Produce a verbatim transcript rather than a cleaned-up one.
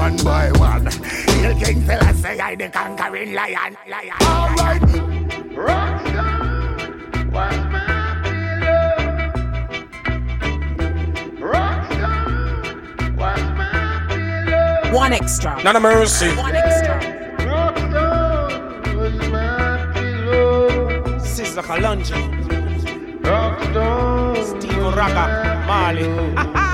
one by one. Hail King Selassie, I the conquering lion, lion. Alright, Rockstar was my pillow. Rockstar was my pillow. One extra. Not a mercy. One extra. Rockstar was my pillow. Sister Kalonji. Rockstar. Steve Raga. Marley.